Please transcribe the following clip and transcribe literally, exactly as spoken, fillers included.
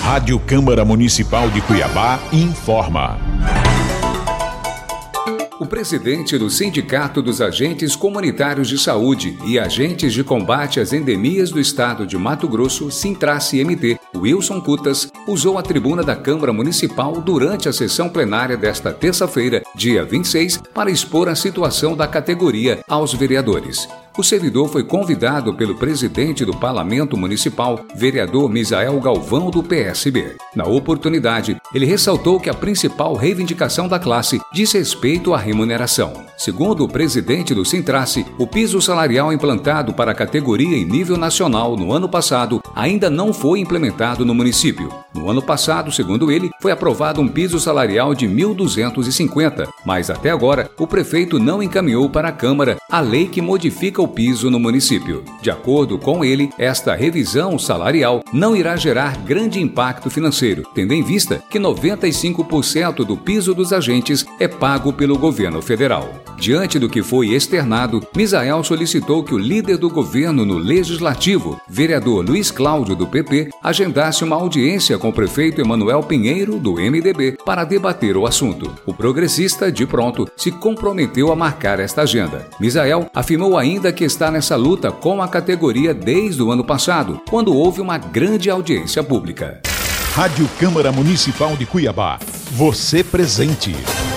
Rádio Câmara Municipal de Cuiabá informa. O presidente do Sindicato dos Agentes Comunitários de Saúde e Agentes de Combate às Endemias do Estado de Mato Grosso, Sintrace-M T, Wilson Cutas, usou a tribuna da Câmara Municipal durante a sessão plenária desta terça-feira, dia vinte e seis, para expor a situação da categoria aos vereadores. O servidor foi convidado pelo presidente do Parlamento Municipal, vereador Misael Galvão, do P S B. Na oportunidade, ele ressaltou que a principal reivindicação da classe diz respeito à remuneração. Segundo o presidente do Sintrace, o piso salarial implantado para a categoria em nível nacional no ano passado ainda não foi implementado no município. No ano passado, segundo ele, foi aprovado um piso salarial de mil duzentos e cinquenta, mas até agora o prefeito não encaminhou para a Câmara a lei que modifica o piso no município. De acordo com ele, esta revisão salarial não irá gerar grande impacto financeiro, tendo em vista que noventa e cinco por cento do piso dos agentes é pago pelo governo federal. Diante do que foi externado, Misael solicitou que o líder do governo no Legislativo, vereador Luiz Cláudio, do P P, agendasse uma audiência com o prefeito Emanuel Pinheiro, do M D B, para debater o assunto. O progressista, de pronto, se comprometeu a marcar esta agenda. Misael afirmou ainda que está nessa luta com a categoria desde o ano passado, quando houve uma grande audiência pública. Rádio Câmara Municipal de Cuiabá. Você presente.